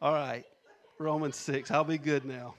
All right, Romans 6. I'll be good now.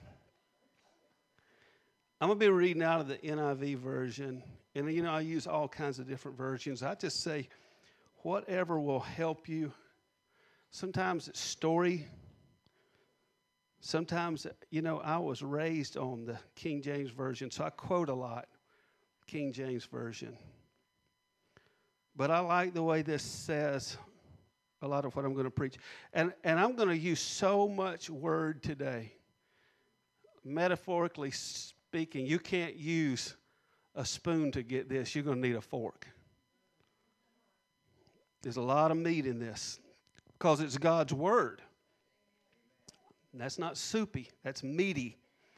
I'm going to be reading out of the NIV version. And, I use all kinds of different versions. I just say whatever will help you. Sometimes it's story. Sometimes, I was raised on the King James Version, so I quote a lot King James Version. But I like the way this says a lot of what I'm going to preach. And I'm going to use so much word today. Metaphorically speaking, you can't use a spoon to get this. You're going to need a fork. There's a lot of meat in this because it's God's word. And that's not soupy. That's meaty.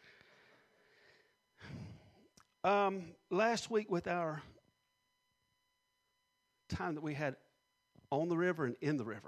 Last week with our time that we had on the river and in the river,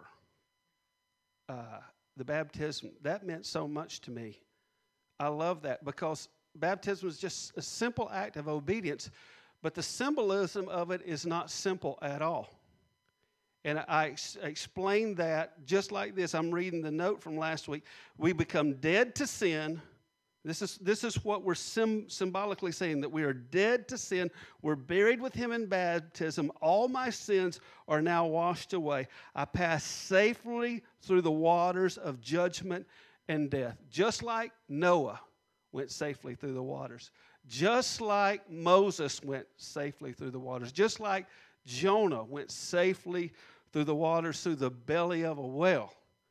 the baptism, that meant so much to me. I love that because baptism is just a simple act of obedience, but the symbolism of it is not simple at all. And I explained that just like this. I'm reading the note from last week. We become dead to sin. This is what we're symbolically saying, that we are dead to sin. We're buried with him in baptism. All my sins are now washed away. I pass safely through the waters of judgment and death. Just like Noah went safely through the waters. Just like Moses went safely through the waters. Just like Jonah went safely through the waters, through the belly of a whale.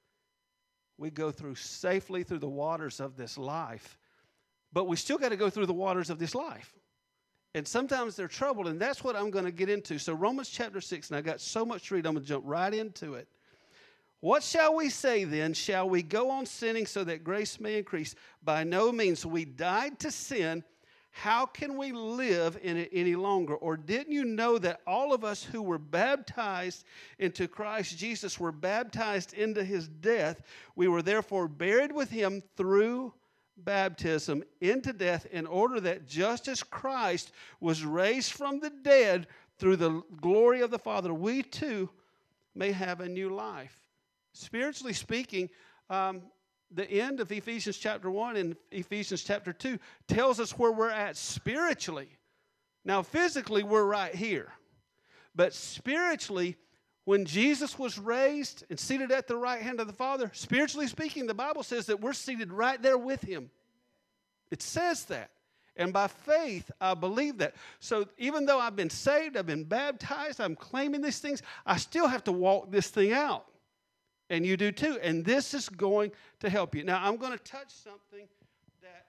We go through safely through the waters of this life. But we still got to go through the waters of this life. And sometimes they're troubled, and that's what I'm going to get into. So Romans chapter 6, and I got so much to read, I'm going to jump right into it. What shall we say then? Shall we go on sinning so that grace may increase? By no means. We died to sin. How can we live in it any longer? Or didn't you know that all of us who were baptized into Christ Jesus were baptized into his death? We were therefore buried with him through baptism into death, in order that just as Christ was raised from the dead through the glory of the Father, we too may have a new life. Spiritually speaking, the end of Ephesians chapter 1 and Ephesians chapter 2 tells us where we're at spiritually. Now, physically, we're right here. But spiritually, when Jesus was raised and seated at the right hand of the Father, spiritually speaking, the Bible says that we're seated right there with him. It says that. And by faith, I believe that. So even though I've been saved, I've been baptized, I'm claiming these things, I still have to walk this thing out. And you do too. And this is going to help you. Now, I'm going to touch something that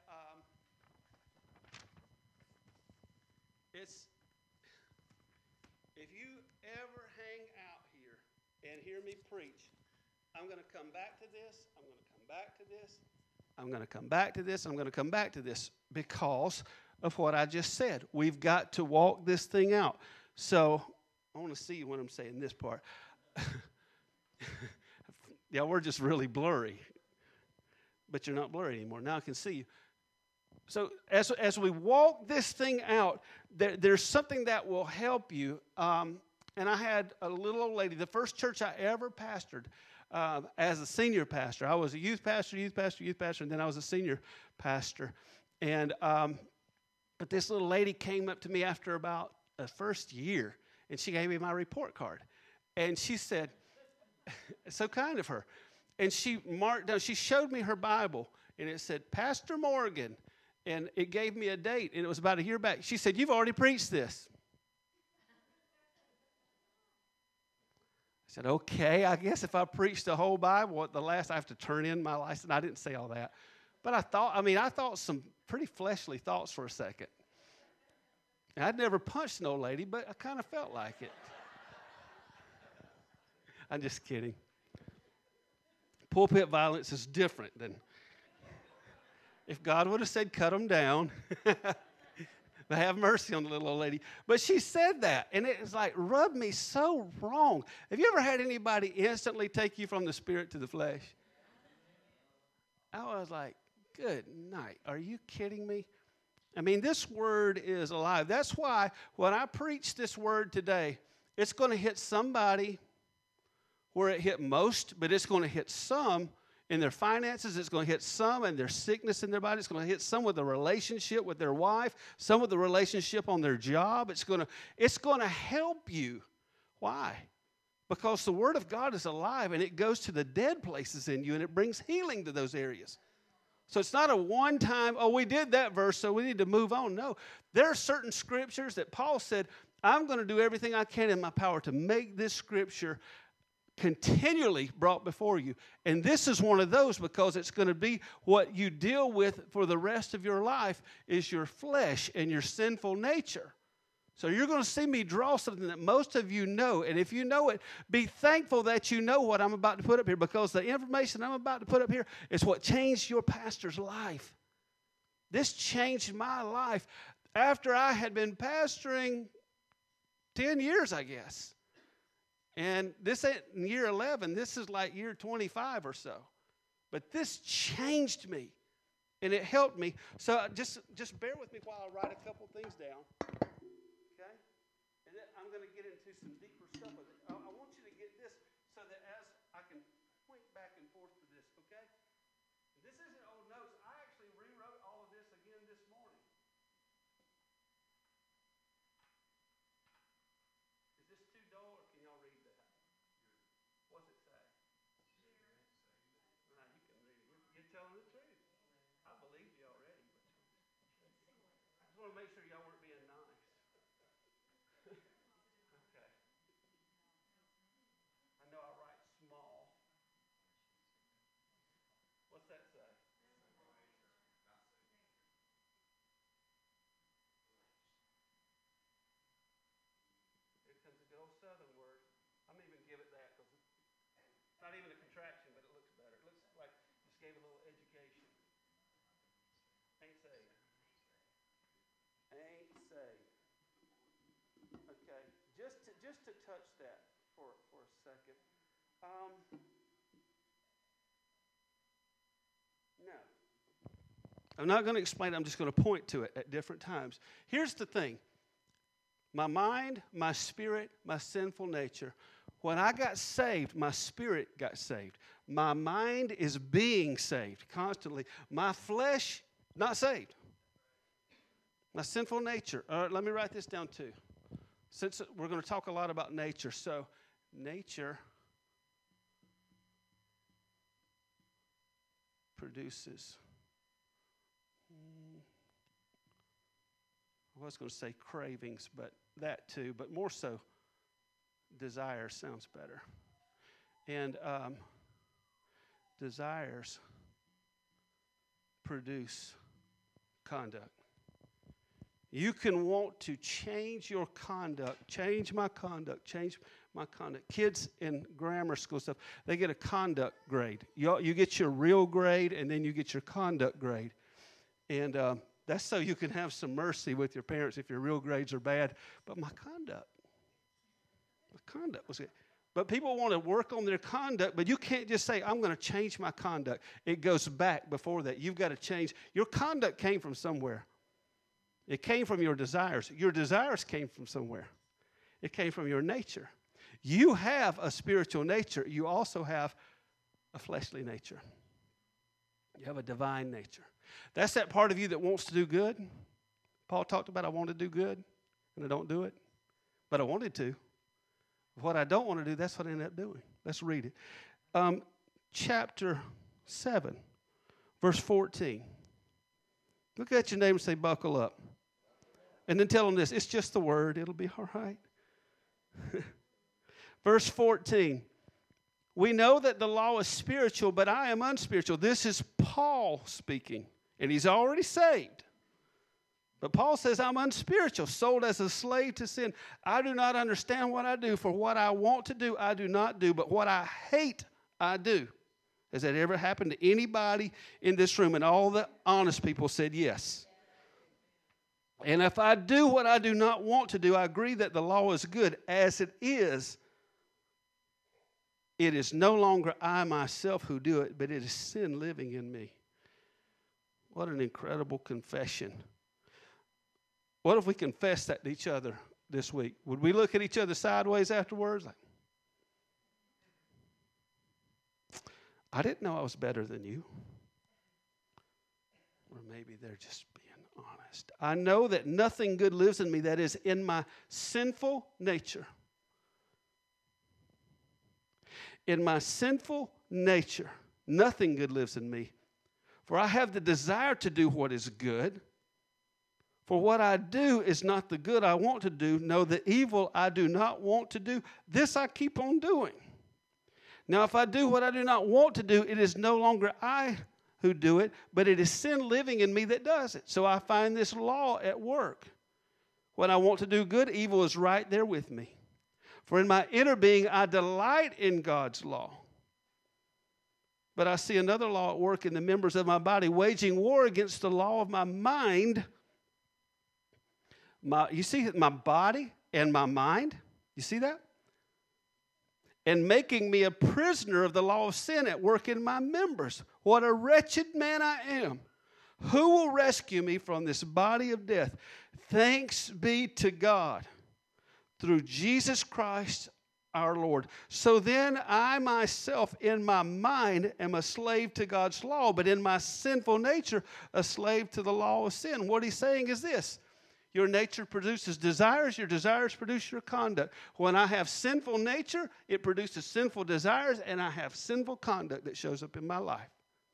it's, if you ever hang out here and hear me preach, I'm going to come back to this, I'm going to come back to this, I'm going to come back to this, I'm going to come back to this because of what I just said. We've got to walk this thing out. So, I want to see you when I'm saying this part. Yeah, we're just really blurry. But you're not blurry anymore. Now I can see you. So as we walk this thing out, there's something that will help you. And I had a little old lady, the first church I ever pastored as a senior pastor. I was a youth pastor, and then I was a senior pastor. And but this little lady came up to me after about the first year, and she gave me my report card. And she said, so kind of her. And she marked down, she showed me her Bible, and it said, Pastor Morgan. And it gave me a date, and it was about a year back. She said, you've already preached this. I said, okay, I guess if I preach the whole Bible, at the last I have to turn in my license. I didn't say all that. But I thought some pretty fleshly thoughts for a second. And I'd never punched an old lady, but I kind of felt like it. I'm just kidding. Pulpit violence is different than if God would have said, cut them down. But have mercy on the little old lady. But she said that, and it was like, rubbed me so wrong. Have you ever had anybody instantly take you from the spirit to the flesh? I was like, good night. Are you kidding me? I mean, this word is alive. That's why when I preach this word today, it's going to hit somebody where it hit most, but it's going to hit some in their finances. It's going to hit some in their sickness in their body. It's going to hit some with a relationship with their wife, some with the relationship on their job. It's going to help you. Why? Because the Word of God is alive, and it goes to the dead places in you, and it brings healing to those areas. So it's not a one-time, we did that verse, so we need to move on. No, there are certain scriptures that Paul said, I'm going to do everything I can in my power to make this scripture continually brought before you. And this is one of those, because it's going to be what you deal with for the rest of your life is your flesh and your sinful nature. So you're going to see me draw something that most of you know. And if you know it, be thankful that you know what I'm about to put up here, because the information I'm about to put up here is what changed your pastor's life. This changed my life after I had been pastoring 10 years, I guess. And this ain't year 11. This is like year 25 or so. But this changed me, and it helped me. So just bear with me while I write a couple things down. Okay? And then I'm going to get into some deeper stuff with it. I want you to get this so that as I can point back and forth to this, okay? This isn't old notes. I actually rewrote all of this again this morning. Is this too dull, or can y'all read that? What's it say? Nah, you can read it. You're telling the truth. I believe you already. But I just want to make sure y'all weren't being nice. Okay. I know I write small. What's that say? Here comes a good old Southern word. I'm even give it that because it's not even a contraction, but it looks better. It looks like just gave a little education. Ain't saved. Ain't saved. Okay, just to touch that for a second. No. I'm not going to explain it. I'm just going to point to it at different times. Here's the thing. My mind, my spirit, my sinful nature. When I got saved, my spirit got saved. My mind is being saved constantly. My flesh, not saved. My sinful nature. All right, let me write this down too. Since we're going to talk a lot about nature. So, nature produces. I was going to say cravings, but that too. But more so, desire sounds better. And desires produce conduct. You can want to change your conduct, change my conduct. Kids in grammar school stuff, they get a conduct grade. You get your real grade, and then you get your conduct grade. And that's so you can have some mercy with your parents if your real grades are bad. But my conduct was good. But people want to work on their conduct, but you can't just say, I'm going to change my conduct. It goes back before that. You've got to change. Your conduct came from somewhere. It came from your desires. Your desires came from somewhere. It came from your nature. You have a spiritual nature. You also have a fleshly nature. You have a divine nature. That's that part of you that wants to do good. Paul talked about, I want to do good, and I don't do it. But I wanted to. What I don't want to do, that's what I end up doing. Let's read it. Chapter 7, verse 14. Look at your neighbor and say, buckle up. And then tell them this, it's just the word. It'll be all right. Verse 14. We know that the law is spiritual, but I am unspiritual. This is Paul speaking, and he's already saved. But Paul says, I'm unspiritual, sold as a slave to sin. I do not understand what I do, for what I want to do, I do not do, but what I hate, I do. Has that ever happened to anybody in this room? And all the honest people said yes. And if I do what I do not want to do, I agree that the law is good as it is. It is no longer I myself who do it, but it is sin living in me. What an incredible confession. What if we confess that to each other this week? Would we look at each other sideways afterwards? Like, I didn't know I was better than you. Or maybe they're just being honest. I know that nothing good lives in me, that is, in my sinful nature. In my sinful nature, nothing good lives in me. For I have the desire to do what is good. For what I do is not the good I want to do. No, the evil I do not want to do, this I keep on doing. Now, if I do what I do not want to do, it is no longer I who do it, but it is sin living in me that does it. So I find this law at work. When I want to do good, evil is right there with me. For in my inner being, I delight in God's law. But I see another law at work in the members of my body, waging war against the law of my mind. You see my body and my mind? You see that? And making me a prisoner of the law of sin at work in my members. What a wretched man I am. Who will rescue me from this body of death? Thanks be to God through Jesus Christ our Lord. So then I myself in my mind am a slave to God's law, but in my sinful nature a slave to the law of sin. What he's saying is this. Your nature produces desires. Your desires produce your conduct. When I have sinful nature, it produces sinful desires, and I have sinful conduct that shows up in my life.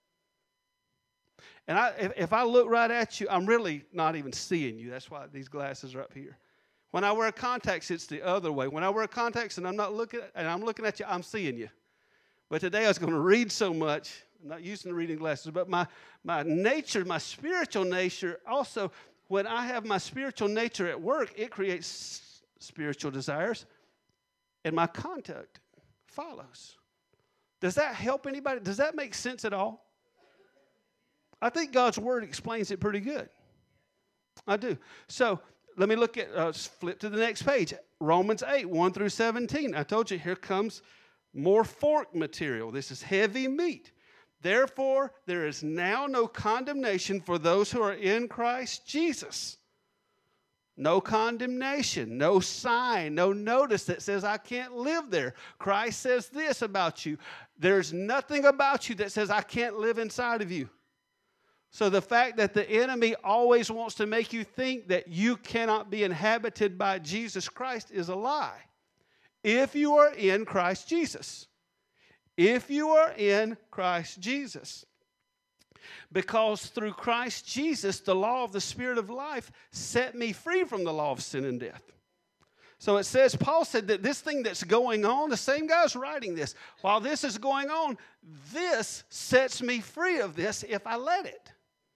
And if I look right at you, I'm really not even seeing you. That's why these glasses are up here. When I wear contacts, it's the other way. When I wear contacts and I'm looking at you, I'm seeing you. But today I was going to read so much. I'm not using the reading glasses, but my nature, my spiritual nature also. When I have my spiritual nature at work, it creates spiritual desires, and my conduct follows. Does that help anybody? Does that make sense at all? I think God's Word explains it pretty good. I do. So let me look at, flip to the next page. Romans 8, 1 through 17. I told you, here comes more fork material. This is heavy meat. Therefore, there is now no condemnation for those who are in Christ Jesus. No condemnation, no sign, no notice that says I can't live there. Christ says this about you. There's nothing about you that says I can't live inside of you. So the fact that the enemy always wants to make you think that you cannot be inhabited by Jesus Christ is a lie. If you are in Christ Jesus. If you are in Christ Jesus. Because through Christ Jesus, the law of the Spirit of life set me free from the law of sin and death. So it says, Paul said that this thing that's going on, the same guy's writing this, while this is going on, this sets me free of this if I let it.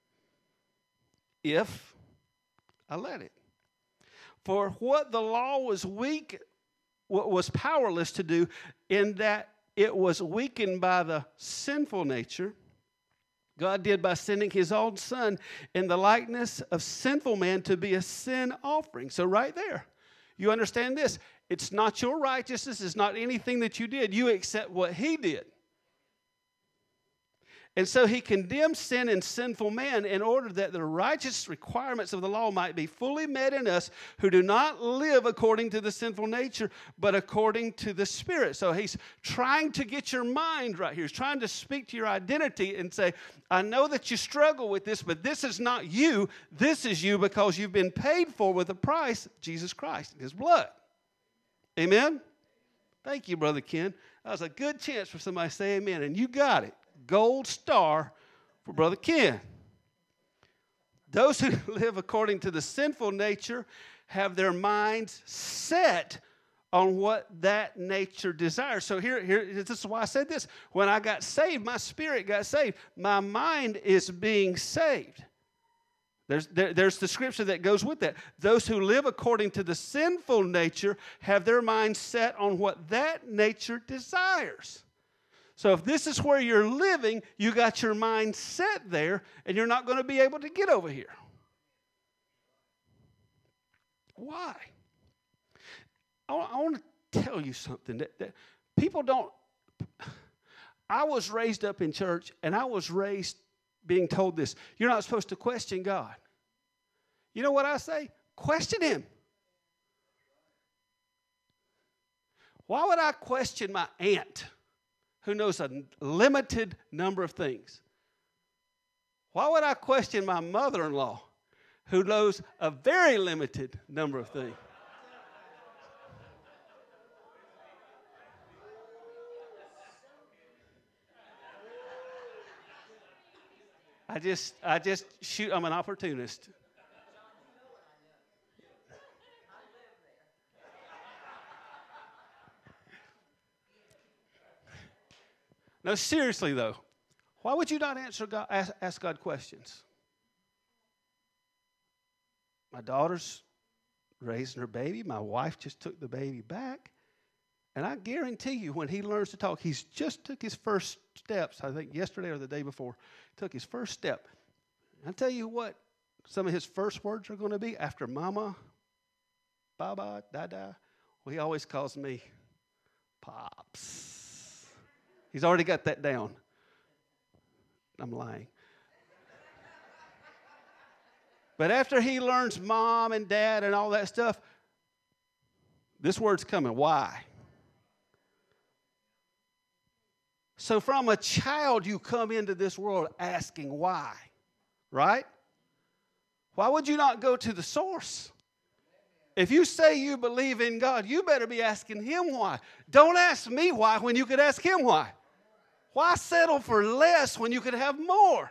If I let it. For what the law was weak, what was powerless to do, in that it was weakened by the sinful nature, God did by sending his own son in the likeness of sinful man to be a sin offering. So right there, you understand this. It's not your righteousness. It's not anything that you did. You accept what he did. And so he condemned sin and sinful man in order that the righteous requirements of the law might be fully met in us who do not live according to the sinful nature, but according to the Spirit. So he's trying to get your mind right here. He's trying to speak to your identity and say, I know that you struggle with this, but this is not you. This is you because you've been paid for with a price, Jesus Christ, his blood. Amen? Thank you, Brother Ken. That was a good chance for somebody to say amen, and you got it. Gold star for Brother Ken. Those who live according to the sinful nature have their minds set on what that nature desires. So here, this is why I said this. When I got saved, my spirit got saved. My mind is being saved. There's the scripture that goes with that. Those who live according to the sinful nature have their mind set on what that nature desires. So if this is where you're living, you got your mind set there, and you're not going to be able to get over here. Why? I want to tell you something that people don't. I was raised up in church, and I was raised being told this. You're not supposed to question God. You know what I say? Question him. Why would I question my aunt who knows a limited number of things. Why would I question my mother-in-law who knows a very limited number of things? I just shoot, I'm an opportunist. No, seriously though, why would you not ask God questions? My daughter's raising her baby. My wife just took the baby back. And I guarantee you, when he learns to talk, he's just took his first steps, I think yesterday or the day before, took his first step. I'll tell you what, some of his first words are going to be after mama, baba, dada. Well, he always calls me Pops. He's already got that down. I'm lying. But after he learns mom and dad and all that stuff, this word's coming. Why? So from a child, you come into this world asking why, right? Why would you not go to the source? If you say you believe in God, you better be asking Him why. Don't ask me why when you could ask Him why. Why settle for less when you could have more?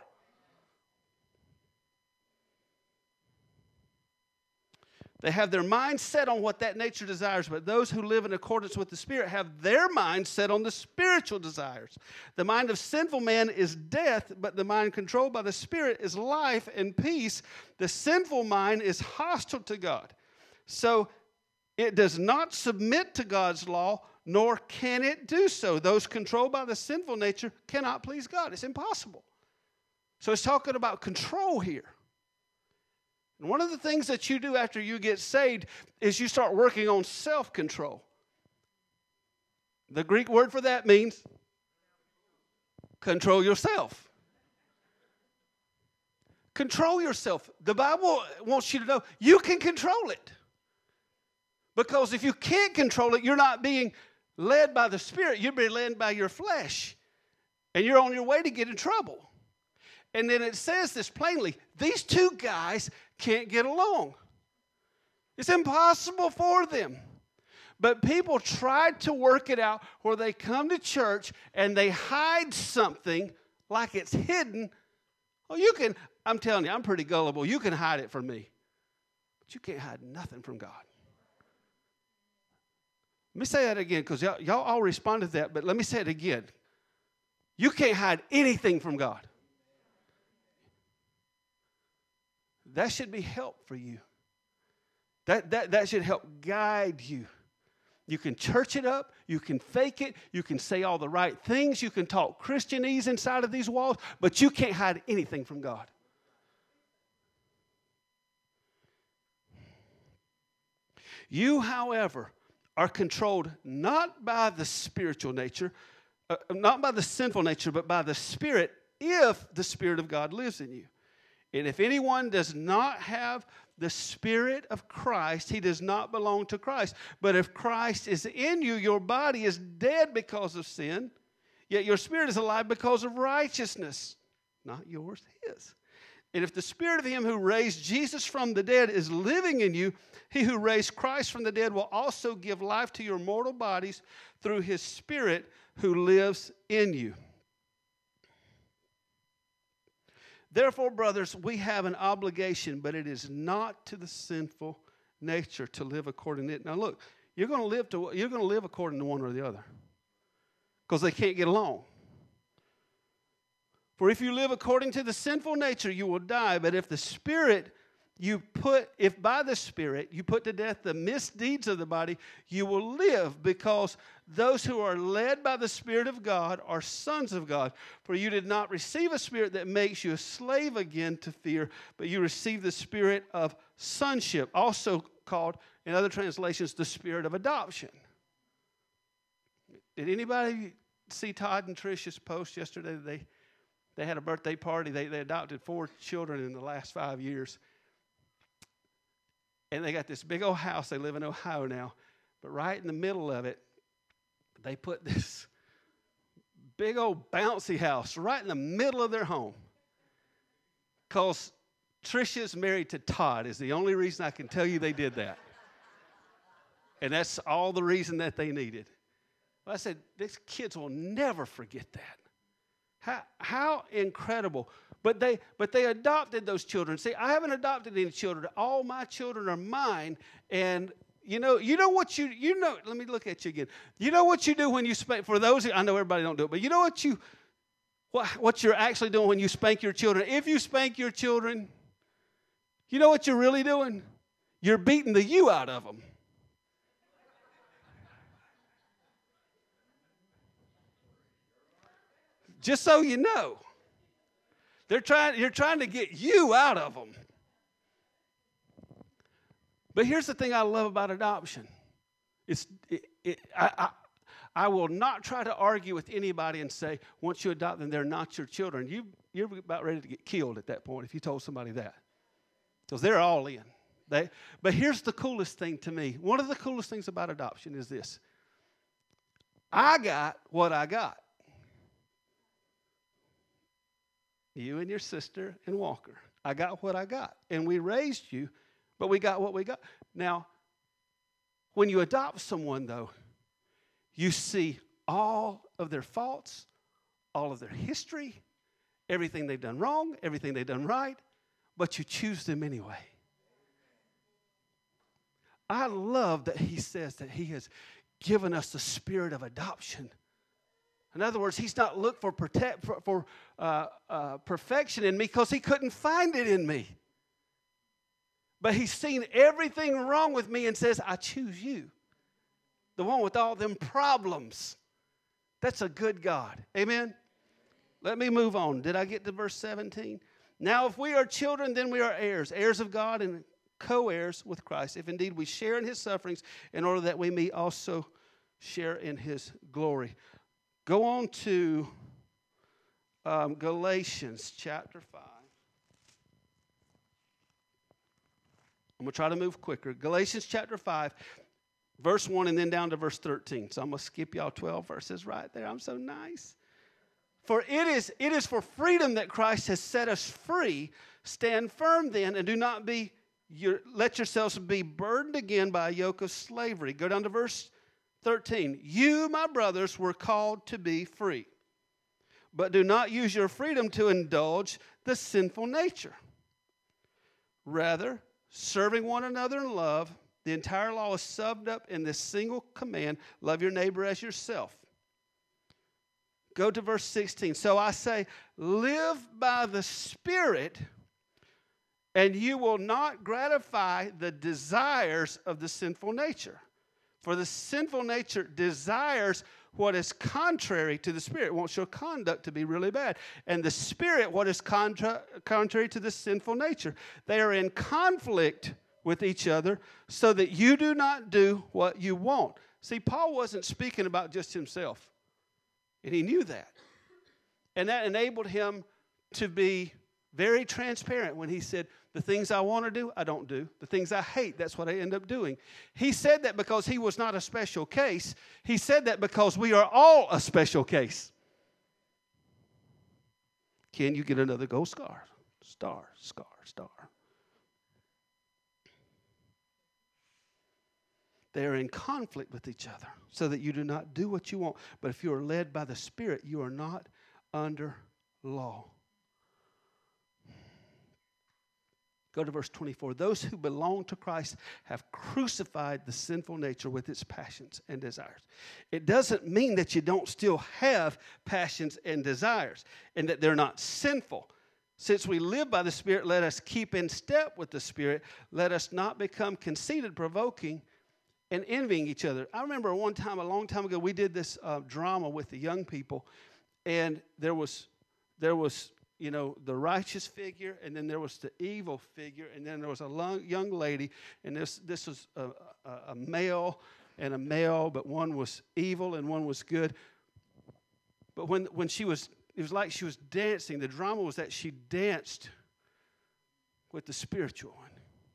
They have their mind set on what that nature desires, but those who live in accordance with the Spirit have their mind set on the spiritual desires. The mind of sinful man is death, but the mind controlled by the Spirit is life and peace. The sinful mind is hostile to God. So it does not submit to God's law, nor can it do so. Those controlled by the sinful nature cannot please God. It's impossible. So it's talking about control here. And one of the things that you do after you get saved is you start working on self-control. The Greek word for that means control yourself. Control yourself. The Bible wants you to know you can control it. Because if you can't control it, you're not being led by the Spirit. You're being led by your flesh. And you're on your way to get in trouble. And then it says this plainly, these two guys can't get along. It's impossible for them. But people tried to work it out where they come to church and they hide something like it's hidden. Oh, you can, I'm telling you, I'm pretty gullible. You can hide it from me. But you can't hide nothing from God. Let me say that again because y'all all responded to that, but let me say it again. You can't hide anything from God. That should be help for you. That should help guide you. You can church it up. You can fake it. You can say all the right things. You can talk Christianese inside of these walls, but you can't hide anything from God. You, however, are controlled not by the spiritual nature, not by the sinful nature, but by the Spirit, if the Spirit of God lives in you. And if anyone does not have the Spirit of Christ, he does not belong to Christ. But if Christ is in you, your body is dead because of sin, yet your spirit is alive because of righteousness. Not yours, his. And if the Spirit of him who raised Jesus from the dead is living in you, he who raised Christ from the dead will also give life to your mortal bodies through his Spirit who lives in you. Therefore, brothers, we have an obligation, but it is not to the sinful nature to live according to it. Now look, you're going to live according to one or the other because they can't get along. For if you live according to the sinful nature, you will die. But if by the Spirit you put to death the misdeeds of the body, you will live, because those who are led by the Spirit of God are sons of God. For you did not receive a spirit that makes you a slave again to fear, but you received the spirit of sonship, also called, in other translations, the spirit of adoption. Did anybody see Todd and Tricia's post yesterday? They had a birthday party. They adopted 4 children in the last 5 years. And they got this big old house. They live in Ohio now. But right in the middle of it, they put this big old bouncy house right in the middle of their home. Because Trisha's married to Todd is the only reason I can tell you they did that. And that's all the reason that they needed. Well, I said, these kids will never forget that. How incredible. But they adopted those children. See, I haven't adopted any children. All my children are mine. And you know what you know, let me look at you again. You know what you do when you spank, for those who, I know everybody don't do it, but you know what you're actually doing when you spank your children. If you spank your children, you know what you're really doing? You're beating the you out of them. Just so you know. You're trying to get you out of them. But here's the thing I love about adoption. I will not try to argue with anybody and say, once you adopt them, they're not your children. You're about ready to get killed at that point if you told somebody that. Because they're all in. But here's the coolest thing to me. One of the coolest things about adoption is this. I got what I got. You and your sister and Walker. I got what I got. And we raised you, but we got what we got. Now, when you adopt someone, though, you see all of their faults, all of their history, everything they've done wrong, everything they've done right, but you choose them anyway. I love that he says that he has given us the spirit of adoption. In other words, he's not looked for perfection in me because he couldn't find it in me. But he's seen everything wrong with me and says, I choose you. The one with all them problems. That's a good God. Amen? Let me move on. Did I get to verse 17? Now, if we are children, then we are heirs, heirs of God and co-heirs with Christ, if indeed we share in his sufferings, in order that we may also share in his glory. Go on to Galatians chapter 5. I'm going to try to move quicker. Galatians chapter 5, verse 1, and then down to verse 13. So I'm going to skip y'all 12 verses right there. I'm so nice. For it is for freedom that Christ has set us free. Stand firm then, and do not let yourselves be burdened again by a yoke of slavery. Go down to verse 13. You, my brothers, were called to be free, but do not use your freedom to indulge the sinful nature. Rather, serving one another in love, the entire law is summed up in this single command, love your neighbor as yourself. Go to verse 16. So I say, live by the Spirit, and you will not gratify the desires of the sinful nature. For the sinful nature desires what is contrary to the Spirit. It wants your conduct to be really bad. And the Spirit, what is contrary to the sinful nature. They are in conflict with each other so that you do not do what you want. See, Paul wasn't speaking about just himself. And he knew that. And that enabled him to be very transparent when he said, the things I want to do, I don't do. The things I hate, that's what I end up doing. He said that because he was not a special case. He said that because we are all a special case. Can you get another gold star? Star. They are in conflict with each other so that you do not do what you want. But if you are led by the Spirit, you are not under law. Go to verse 24. Those who belong to Christ have crucified the sinful nature with its passions and desires. It doesn't mean that you don't still have passions and desires and that they're not sinful. Since we live by the Spirit, let us keep in step with the Spirit. Let us not become conceited, provoking, and envying each other. I remember one time, a long time ago, we did this drama with the young people, and there was the righteous figure, and then there was the evil figure, and then there was a young lady, and this was a male and a male, but one was evil and one was good. But when she was, it was like she was dancing. The drama was that she danced with the spiritual one.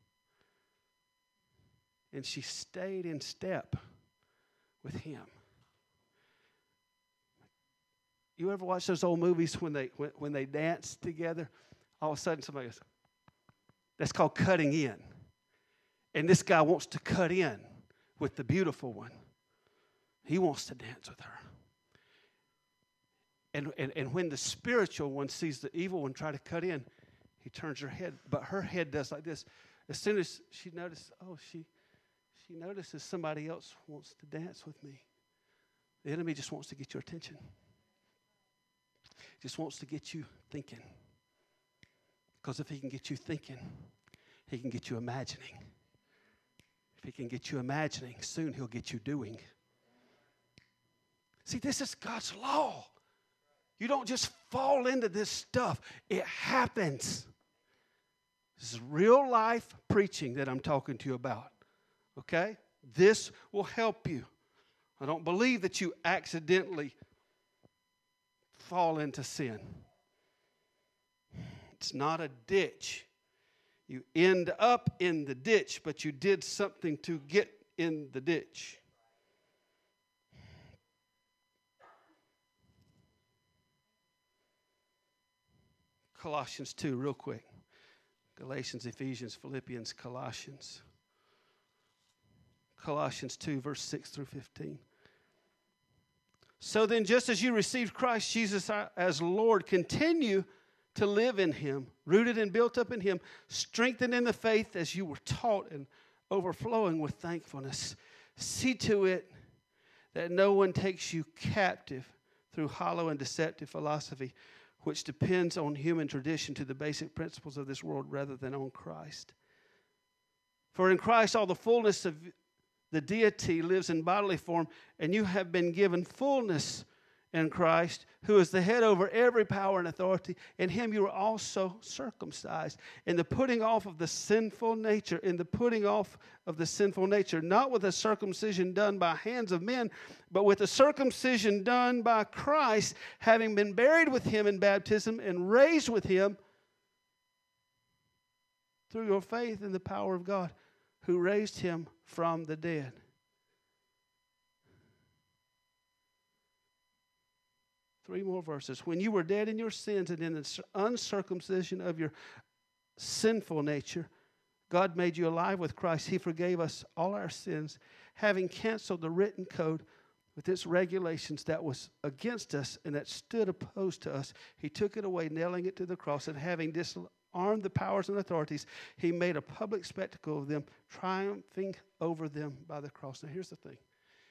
And she stayed in step with him. You ever watch those old movies when they dance together? All of a sudden somebody goes, that's called cutting in. And this guy wants to cut in with the beautiful one. He wants to dance with her. And when the spiritual one sees the evil one try to cut in, he turns her head. But her head does like this. As soon as she notices, she notices somebody else wants to dance with me. The enemy just wants to get your attention. Just wants to get you thinking. Because if he can get you thinking, he can get you imagining. If he can get you imagining, soon he'll get you doing. See, this is God's law. You don't just fall into this stuff. It happens. This is real life preaching that I'm talking to you about. Okay? This will help you. I don't believe that you accidentally fall into sin. It's not a ditch. You end up in the ditch, but you did something to get in the ditch. Colossians 2, real quick. Galatians, Ephesians, Philippians, Colossians. Colossians 2, verse 6 through 15. So then, just as you received Christ Jesus as Lord, continue to live in him, rooted and built up in him, strengthened in the faith as you were taught and overflowing with thankfulness. See to it that no one takes you captive through hollow and deceptive philosophy, which depends on human tradition to the basic principles of this world rather than on Christ. For in Christ all the fullness of the deity lives in bodily form, and you have been given fullness in Christ, who is the head over every power and authority. In him you were also circumcised, in the putting off of the sinful nature, not with a circumcision done by hands of men, but with a circumcision done by Christ, having been buried with him in baptism and raised with him through your faith in the power of God, who raised him from the dead. Three more verses. When you were dead in your sins and in the uncircumcision of your sinful nature, God made you alive with Christ. He forgave us all our sins, having canceled the written code with its regulations that was against us and that stood opposed to us. He took it away, nailing it to the cross, and having disarmed the powers and authorities, he made a public spectacle of them, triumphing over them by the cross. Now here's the thing.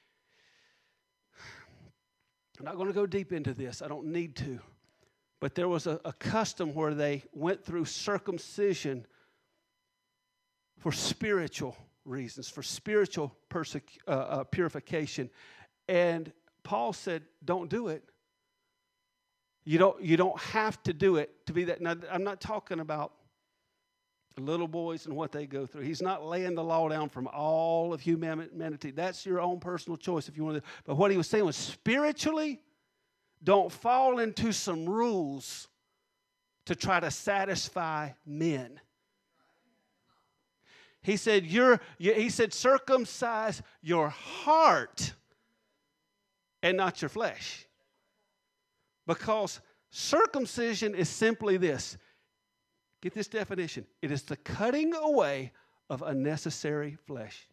I'm not going to go deep into this. I don't need to. But there was a custom where they went through circumcision for spiritual reasons, for spiritual purification. And Paul said, don't do it. You don't have to do it to be that. Now, I'm not talking about little boys and what they go through. He's not laying the law down from all of humanity. That's your own personal choice if you want to. But what he was saying was spiritually, don't fall into some rules to try to satisfy men. He said, circumcise your heart and not your flesh. Because circumcision is simply this. Get this definition. It is the cutting away of unnecessary flesh.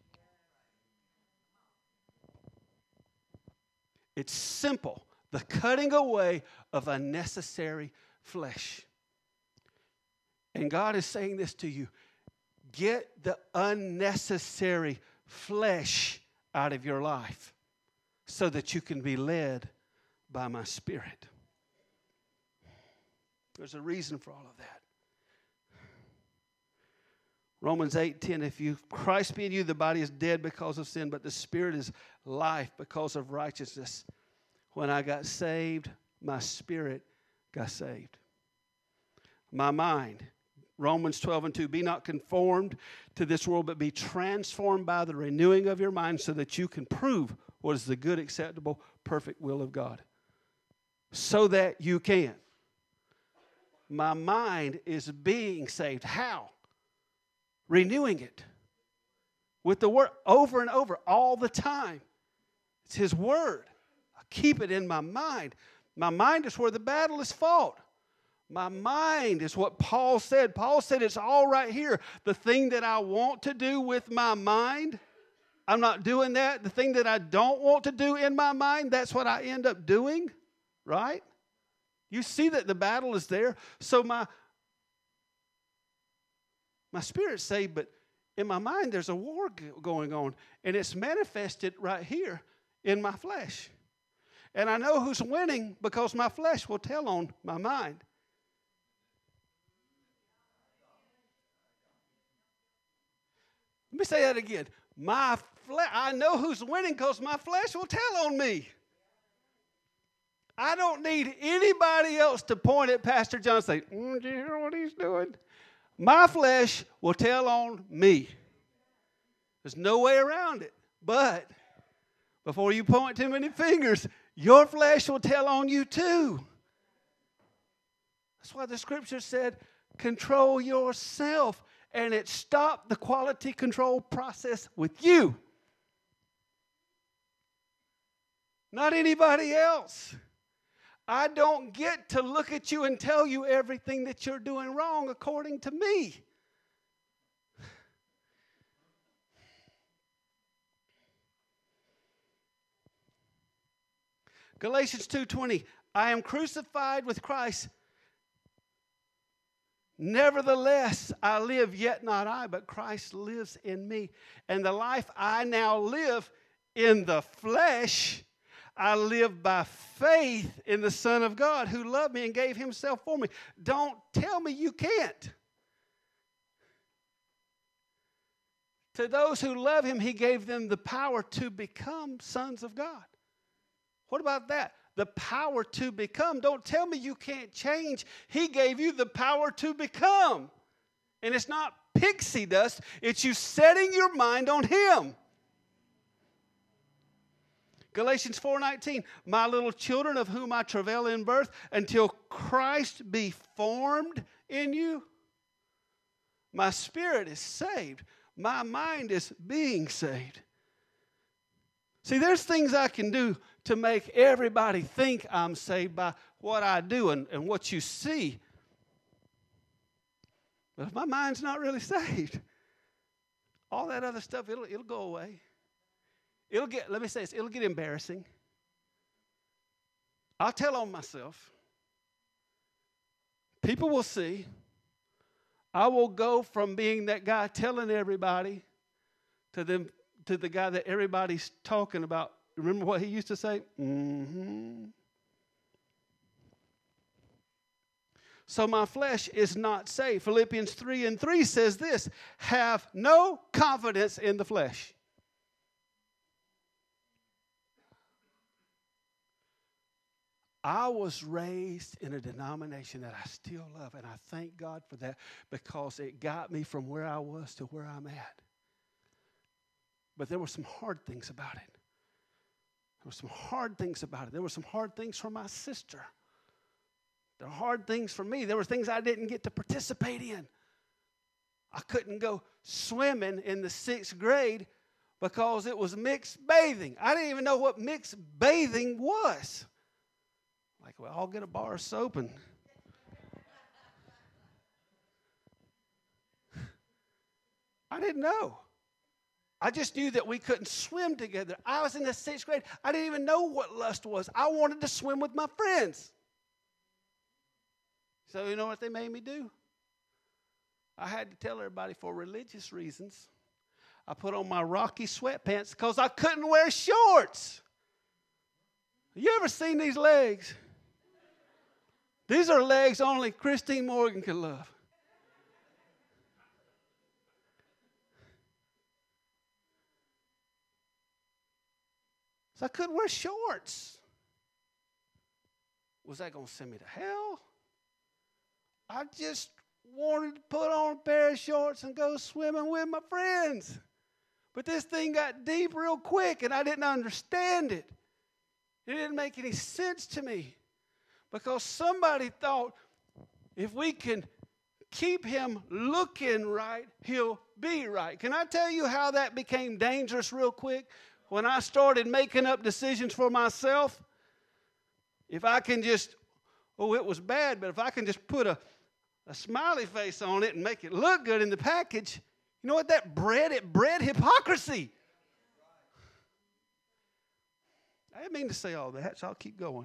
It's simple. The cutting away of unnecessary flesh. And God is saying this to you. Get the unnecessary flesh out of your life so that you can be led by my Spirit. There's a reason for all of that. Romans 8:10, if Christ be in you, the body is dead because of sin, but the Spirit is life because of righteousness. When I got saved, my spirit got saved. My mind, Romans 12:2, be not conformed to this world, but be transformed by the renewing of your mind so that you can prove what is the good, acceptable, perfect will of God. So that you can. My mind is being saved. How? Renewing it with the word over and over all the time. It's his word. I keep it in my mind. My mind is where the battle is fought. My mind is what Paul said. Paul said it's all right here. The thing that I want to do with my mind, I'm not doing that. The thing that I don't want to do in my mind, that's what I end up doing, right? You see that the battle is there. So my spirit's saved, but in my mind there's a war going on, and it's manifested right here in my flesh. And I know who's winning because my flesh will tell on my mind. Let me say that again. I know who's winning because my flesh will tell on me. I don't need anybody else to point at Pastor John and say, do you hear what he's doing? My flesh will tell on me. There's no way around it. But before you point too many fingers, your flesh will tell on you too. That's why the scripture said, control yourself. And it stopped the quality control process with you. Not anybody else. I don't get to look at you and tell you everything that you're doing wrong according to me. Galatians 2:20, I am crucified with Christ. Nevertheless, I live, yet not I, but Christ lives in me. And the life I now live in the flesh, I live by faith in the Son of God who loved me and gave himself for me. Don't tell me you can't. To those who love him, he gave them the power to become sons of God. What about that? The power to become. Don't tell me you can't change. He gave you the power to become. And it's not pixie dust. It's you setting your mind on him. Galatians 4:19, my little children of whom I travail in birth until Christ be formed in you. My spirit is saved. My mind is being saved. See, there's things I can do to make everybody think I'm saved by what I do and what you see. But if my mind's not really saved, all that other stuff, it'll go away. Let me say this, it'll get embarrassing. I'll tell on myself. People will see. I will go from being that guy telling everybody to the guy that everybody's talking about. Remember what he used to say? Mm-hmm. So my flesh is not saved. Philippians 3:3 says this, have no confidence in the flesh. I was raised in a denomination that I still love, and I thank God for that because it got me from where I was to where I'm at. But there were some hard things about it. There were some hard things about it. There were some hard things for my sister. There were hard things for me. There were things I didn't get to participate in. I couldn't go swimming in the 6th grade because it was mixed bathing. I didn't even know what mixed bathing was. Like, well, I'll get a bar of soap and... I didn't know. I just knew that we couldn't swim together. I was in the 6th grade. I didn't even know what lust was. I wanted to swim with my friends. So you know what they made me do? I had to tell everybody for religious reasons. I put on my Rocky sweatpants because I couldn't wear shorts. You ever seen these legs? These are legs only Christine Morgan can love. So I couldn't wear shorts. Was that going to send me to hell? I just wanted to put on a pair of shorts and go swimming with my friends. But this thing got deep real quick, and I didn't understand it. It didn't make any sense to me because somebody thought if we can keep him looking right, he'll be right. Can I tell you how that became dangerous real quick? When I started making up decisions for myself, If I can just, oh, it was bad, but if I can just put a smiley face on it and make it look good in the package, you know what that bred? It bred hypocrisy. I didn't mean to say all that, so I'll keep going.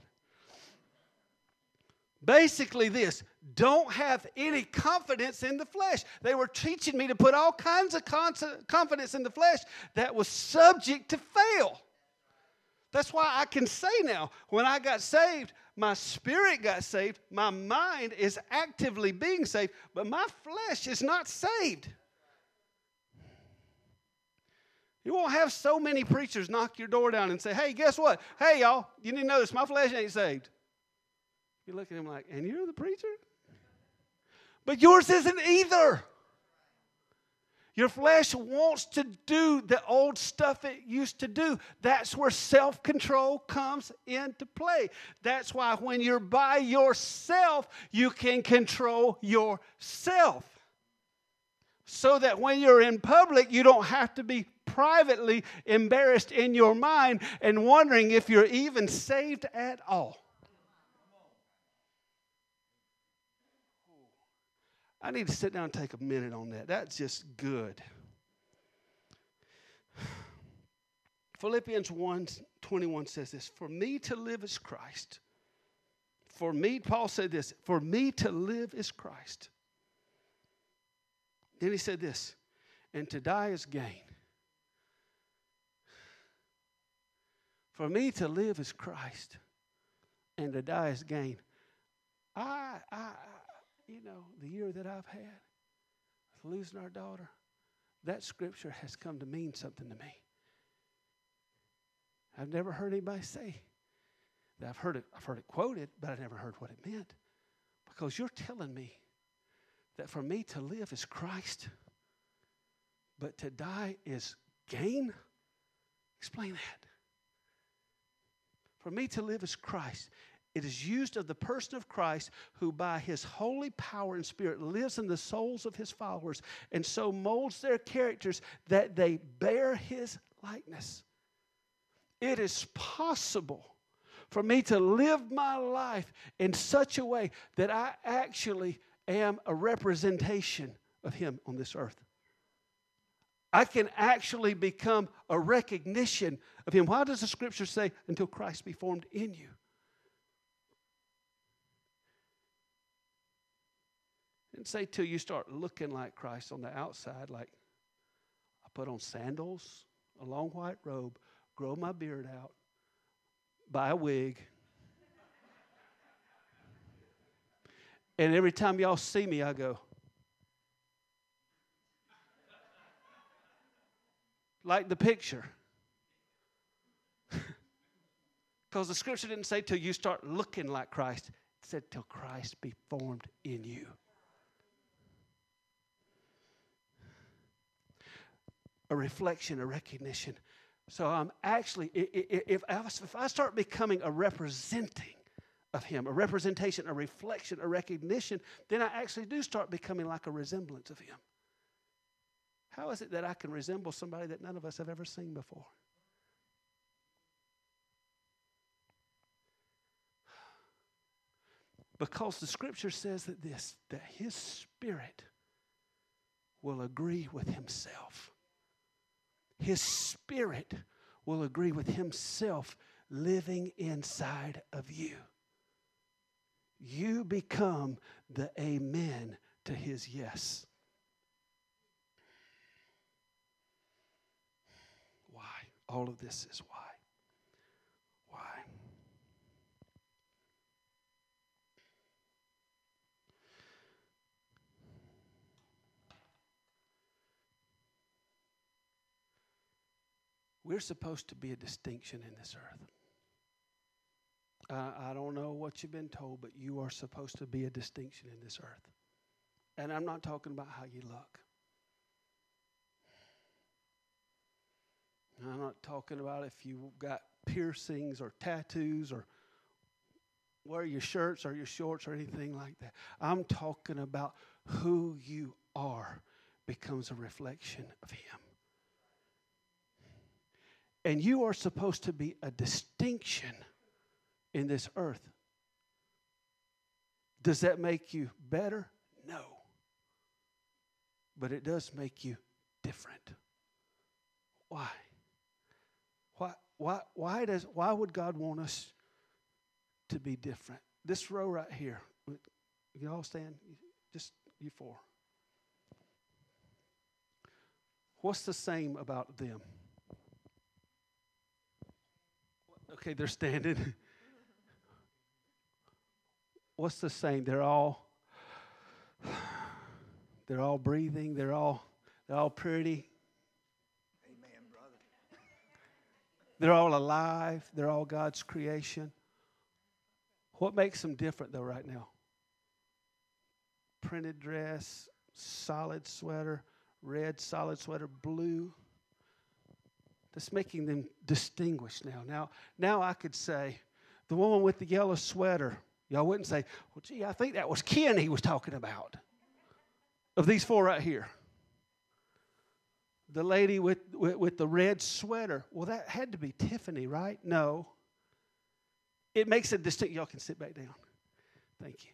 Basically this, don't have any confidence in the flesh. They were teaching me to put all kinds of confidence in the flesh that was subject to fail. That's why I can say now, when I got saved, my spirit got saved, my mind is actively being saved, but my flesh is not saved. You won't have so many preachers knock your door down and say, hey, guess what? Hey, y'all, you need to know this, my flesh ain't saved. You look at him like, and you're the preacher? But yours isn't either. Your flesh wants to do the old stuff it used to do. That's where self-control comes into play. That's why when you're by yourself, you can control yourself. So that when you're in public, you don't have to be privately embarrassed in your mind and wondering if you're even saved at all. I need to sit down and take a minute on that. That's just good. Philippians 1:21 says this, for me to live is Christ. For me, Paul said this, for me to live is Christ. Then he said this, and to die is gain. For me to live is Christ, and to die is gain. You know, the year that I've had with losing our daughter, that scripture has come to mean something to me. I've never heard anybody say that. I've heard it quoted, but I never heard what it meant. Because you're telling me that for me to live is Christ, but to die is gain? Explain that. For me to live is Christ. It is used of the person of Christ who by his holy power and spirit lives in the souls of his followers and so molds their characters that they bear his likeness. It is possible for me to live my life in such a way that I actually am a representation of him on this earth. I can actually become a recognition of him. Why does the scripture say, until Christ be formed in you? And say till you start looking like Christ on the outside, like I put on sandals, a long white robe, grow my beard out, buy a wig. And every time y'all see me, I go, like the picture. Because the scripture didn't say till you start looking like Christ. It said till Christ be formed in you. A reflection, a recognition. So I'm actually, if I start becoming a representing of him, a representation, a reflection, a recognition, then I actually do start becoming like a resemblance of him. How is it that I can resemble somebody that none of us have ever seen before? Because the scripture says that his spirit will agree with himself. His spirit will agree with himself living inside of you. You become the amen to his yes. Why? All of this is why. Why? We're supposed to be a distinction in this earth. I don't know what you've been told, but you are supposed to be a distinction in this earth. And I'm not talking about how you look. I'm not talking about if you've got piercings or tattoos or wear your shirts or your shorts or anything like that. I'm talking about who you are becomes a reflection of him. And you are supposed to be a distinction in this earth Does that make you better? No. But it does make you different. Why? Why would God want us to be different? This row right here. You all stand? Just you four. What's the same about them? Okay, they're standing. What's the same? They're all breathing. They're all pretty. Amen, brother. They're all alive. They're all God's creation. What makes them different, though, right now? Printed dress, solid sweater, red solid sweater, blue. That's making them distinguished now. Now I could say, the woman with the yellow sweater, y'all wouldn't say, well, gee, I think that was Ken he was talking about. Of these four right here. The lady with the red sweater, well, that had to be Tiffany, right? No. It makes a distinct. Y'all can sit back down. Thank you.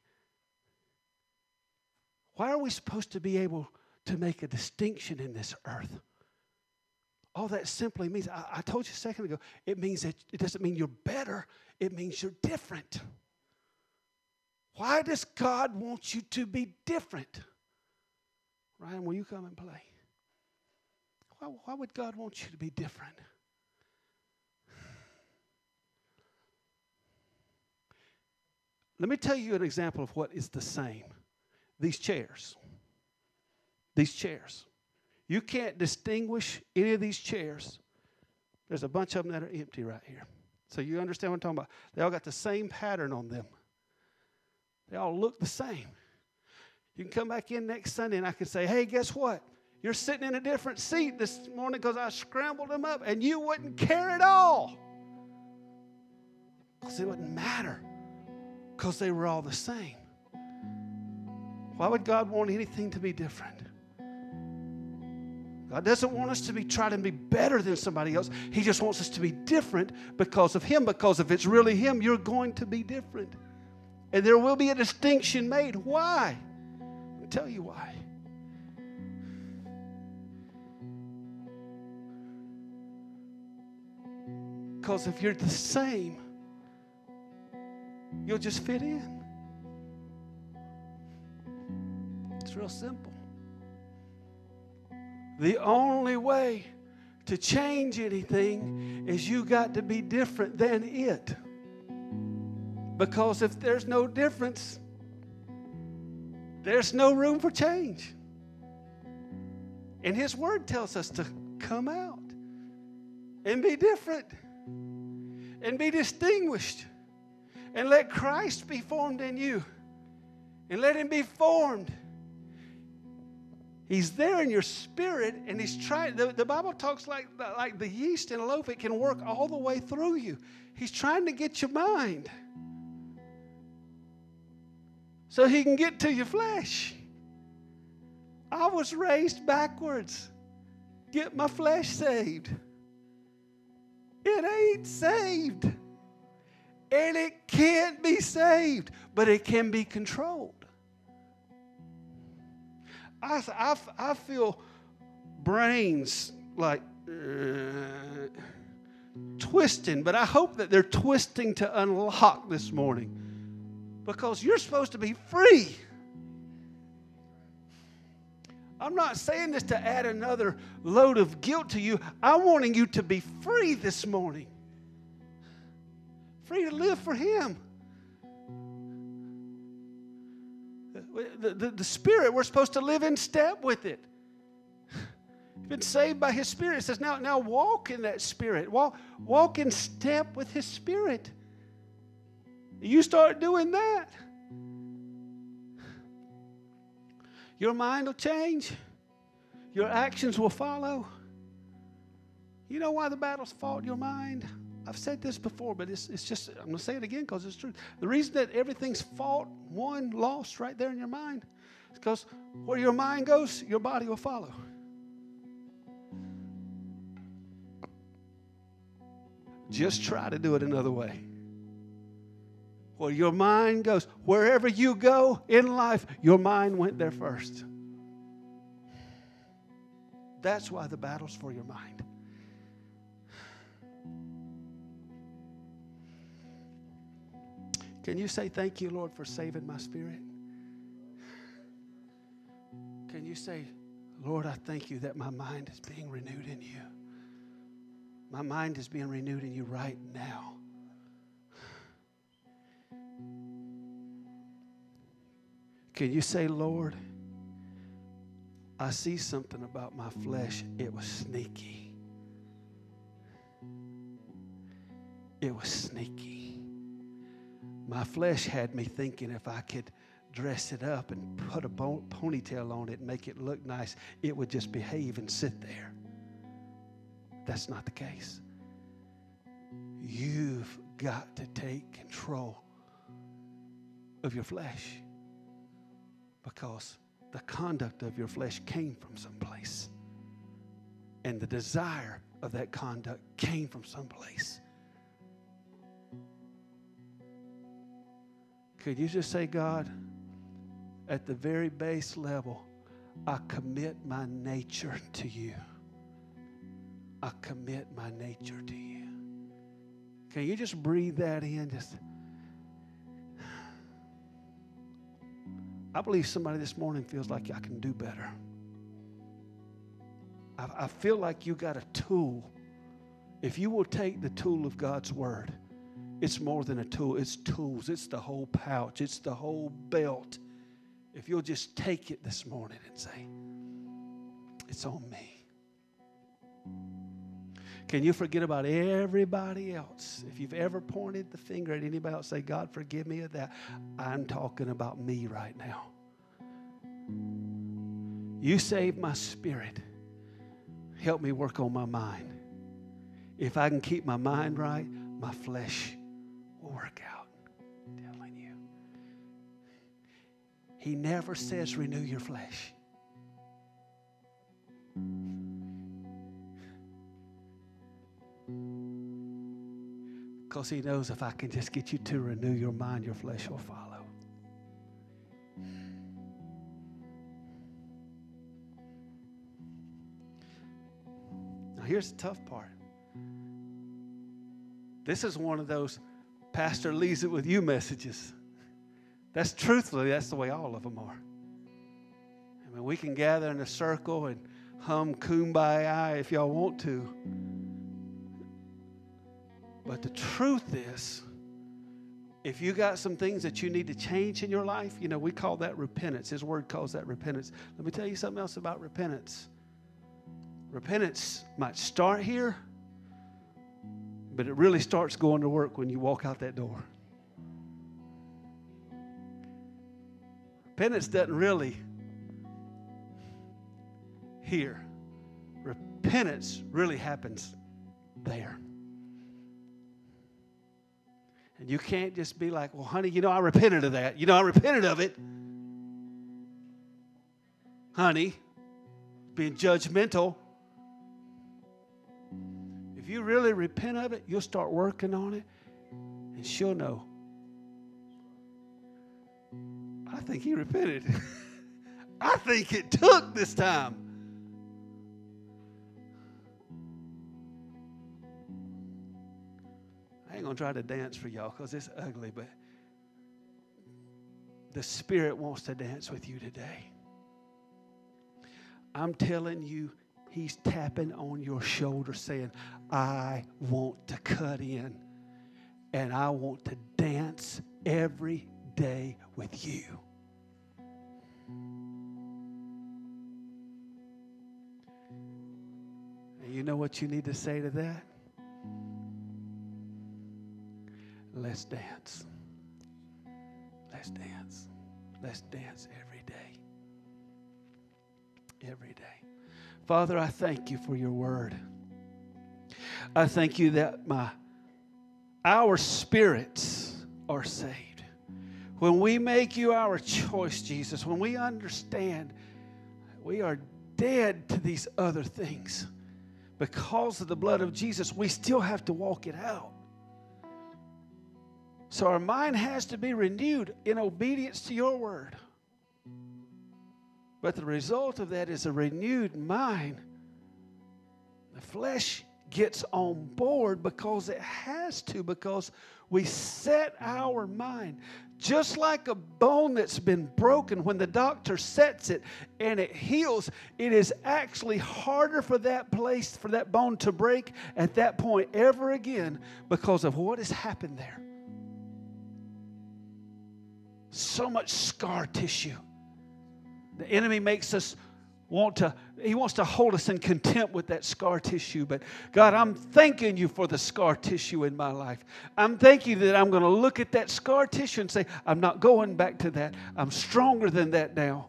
Why are we supposed to be able to make a distinction in this earth? All that simply means, I told you a second ago, it means that it doesn't mean you're better. It means you're different. Why does God want you to be different? Ryan, will you come and play? Why would God want you to be different? Let me tell you an example of what is the same. These chairs. These chairs. You can't distinguish any of these chairs. There's a bunch of them that are empty right here. So you understand what I'm talking about? They all got the same pattern on them. They all look the same. You can come back in next Sunday and I can say, hey, guess what? You're sitting in a different seat this morning because I scrambled them up and you wouldn't care at all. Because it wouldn't matter. Because they were all the same. Why would God want anything to be different? God doesn't want us to try to be better than somebody else. He just wants us to be different because of Him. Because if it's really Him, you're going to be different. And there will be a distinction made. Why? I'll tell you why. Because if you're the same, you'll just fit in. It's real simple. The only way to change anything is you got to be different than it. Because if there's no difference, there's no room for change. And His Word tells us to come out and be different and be distinguished and let Christ be formed in you and let Him be formed. He's there in your spirit, and He's trying. The Bible talks like the yeast in a loaf. It can work all the way through you. He's trying to get your mind so He can get to your flesh. I was raised backwards. Get my flesh saved. It ain't saved. And it can't be saved, but it can be controlled. I feel brains like twisting, but I hope that they're twisting to unlock this morning because you're supposed to be free. I'm not saying this to add another load of guilt to you. I'm wanting you to be free this morning. Free to live for Him. The Spirit, we're supposed to live in step with it. You've been saved by His Spirit. It says, now walk in that Spirit. Walk in step with His Spirit. You start doing that, your mind will change. Your actions will follow. You know why the battle's fought in your mind? I've said this before, but it's just, I'm going to say it again because it's true. The reason that everything's fought, won, lost right there in your mind is because where your mind goes, your body will follow. Just try to do it another way. Where your mind goes, wherever you go in life, your mind went there first. That's why the battle's for your mind. Can you say, thank you, Lord, for saving my spirit? Can you say, Lord, I thank you that my mind is being renewed in you. My mind is being renewed in you right now. Can you say, Lord, I see something about my flesh. It was sneaky. It was sneaky. My flesh had me thinking if I could dress it up and put a ponytail on it and make it look nice, it would just behave and sit there. That's not the case. You've got to take control of your flesh, because the conduct of your flesh came from someplace, and the desire of that conduct came from someplace. Could you just say, God, at the very base level, I commit my nature to you. I commit my nature to you. Can you just breathe that in? I believe somebody this morning feels like I can do better. I feel like you got a tool. If you will take the tool of God's word, it's more than a tool. It's tools. It's the whole pouch. It's the whole belt. If you'll just take it this morning and say, it's on me. Can you forget about everybody else? If you've ever pointed the finger at anybody else, say, God, forgive me of that. I'm talking about me right now. You saved my spirit. Help me work on my mind. If I can keep my mind right, my flesh will work out. I'm telling you. He never says renew your flesh. Because he knows if I can just get you to renew your mind, your flesh will follow. Now here's the tough part. This is one of those pastor leaves it with you messages. That's truthfully, that's the way all of them are. I mean, we can gather in a circle and hum Kumbaya if y'all want to. But the truth is, if you got some things that you need to change in your life, you know, we call that repentance. His word calls that repentance. Let me tell you something else about repentance. Repentance might start here, but it really starts going to work when you walk out that door. Repentance doesn't really here. Repentance really happens there. And you can't just be like, well, honey, you know, I repented of that. You know, I repented of it. Honey, being judgmental. If you really repent of it, you'll start working on it, and she'll know. I think he repented. I think it took this time. I ain't going to try to dance for y'all because it's ugly, but the Spirit wants to dance with you today. I'm telling you, he's tapping on your shoulder saying, I want to cut in and I want to dance every day with you. And you know what you need to say to that? Let's dance. Let's dance. Let's dance every day. Every day. Father, I thank you for your word. I thank you that our spirits are saved. When we make you our choice, Jesus, when we understand we are dead to these other things, because of the blood of Jesus, we still have to walk it out. So our mind has to be renewed in obedience to your word. But the result of that is a renewed mind. The flesh gets on board because it has to, because we set our mind. Just like a bone that's been broken, when the doctor sets it and it heals, it is actually harder for that place, for that bone to break at that point ever again because of what has happened there. So much scar tissue. The enemy makes us he wants to hold us in contempt with that scar tissue. But God, I'm thanking you for the scar tissue in my life. I'm thanking you that I'm going to look at that scar tissue and say, I'm not going back to that. I'm stronger than that now.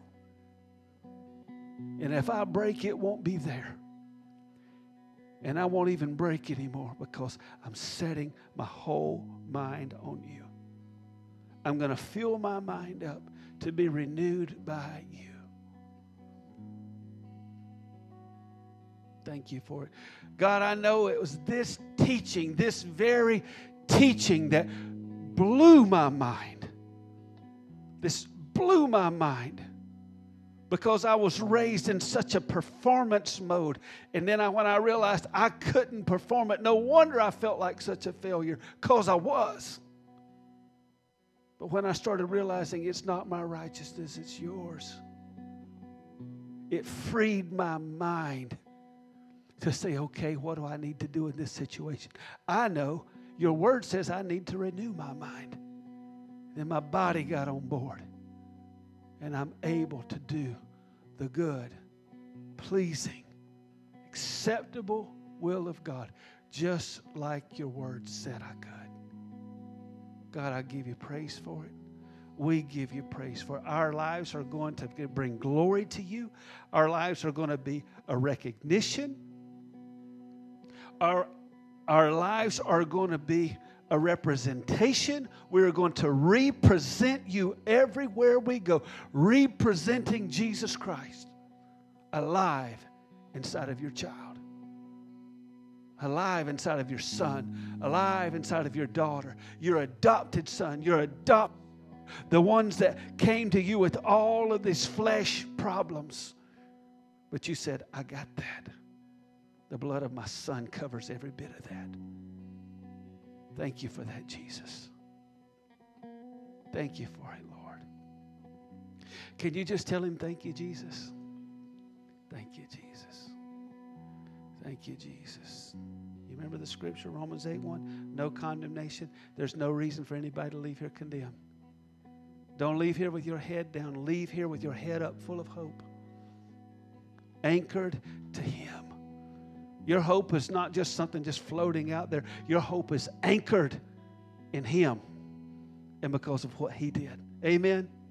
And if I break, it won't be there. And I won't even break anymore because I'm setting my whole mind on you. I'm going to fill my mind up to be renewed by you. Thank you for it. God, I know it was this teaching, this very teaching that blew my mind. This blew my mind because I was raised in such a performance mode. And then when I realized I couldn't perform it, no wonder I felt like such a failure, because I was. But when I started realizing it's not my righteousness, it's yours, it freed my mind to say, okay, what do I need to do in this situation? I know your word says I need to renew my mind. Then my body got on board. And I'm able to do the good, pleasing, acceptable will of God, just like your word said I could. God, I give you praise for it. We give you praise for it. Our lives are going to bring glory to you. Our lives are going to be a recognition. Our lives are going to be a representation. We are going to represent you everywhere we go, representing Jesus Christ alive inside of your child, alive inside of your son, alive inside of your daughter, your adopted son, the ones that came to you with all of these flesh problems. But you said, I got that. The blood of my son covers every bit of that. Thank you for that, Jesus. Thank you for it, Lord. Can you just tell him, thank you, Jesus? Thank you, Jesus. Thank you, Jesus. You remember the scripture, Romans 8:1? No condemnation. There's no reason for anybody to leave here condemned. Don't leave here with your head down. Leave here with your head up, full of hope. Anchored to him. Your hope is not just something just floating out there. Your hope is anchored in him and because of what he did. Amen.